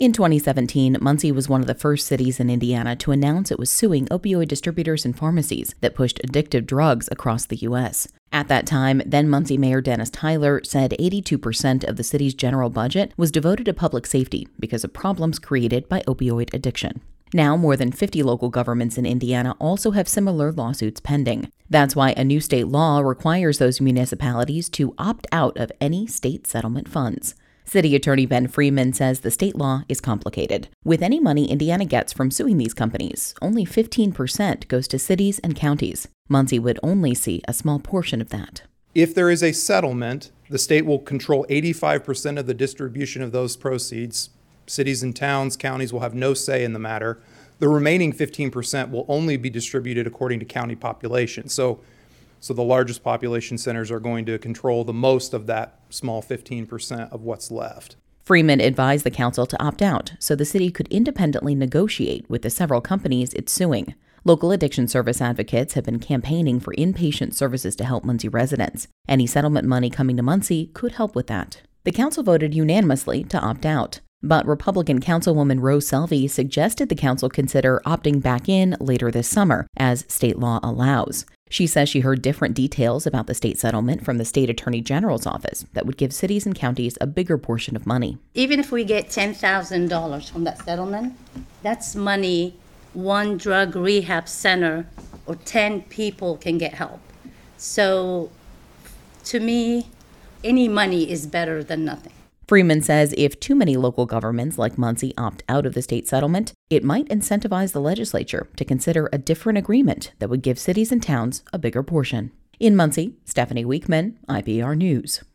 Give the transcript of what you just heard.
In 2017, Muncie was one of the first cities in Indiana to announce it was suing opioid distributors and pharmacies that pushed addictive drugs across the U.S. At that time, then Muncie Mayor Dennis Tyler said 82% of the city's general budget was devoted to public safety because of problems created by opioid addiction. Now, more than 50 local governments in Indiana also have similar lawsuits pending. That's why a new state law requires those municipalities to opt out of any state settlement funds. City Attorney Ben Freeman says the state law is complicated. With any money Indiana gets from suing these companies, only 15% goes to cities and counties. Muncie would only see a small portion of that. If there is a settlement, the state will control 85% of the distribution of those proceeds. Cities and towns, counties will have no say in the matter. The remaining 15% will only be distributed according to county population. So the largest population centers are going to control the most of that small 15% of what's left. Freeman advised the council to opt out so the city could independently negotiate with the several companies it's suing. Local addiction service advocates have been campaigning for inpatient services to help Muncie residents. Any settlement money coming to Muncie could help with that. The council voted unanimously to opt out. But Republican Councilwoman Rose Selvey suggested the council consider opting back in later this summer, as state law allows. She says she heard different details about the state settlement from the state attorney general's office that would give cities and counties a bigger portion of money. Even if we get $10,000 from that settlement, that's money one drug rehab center or 10 people can get help. So to me, any money is better than nothing. Freeman says if too many local governments like Muncie opt out of the state settlement, it might incentivize the legislature to consider a different agreement that would give cities and towns a bigger portion. In Muncie, Stephanie Weekman, IPR News.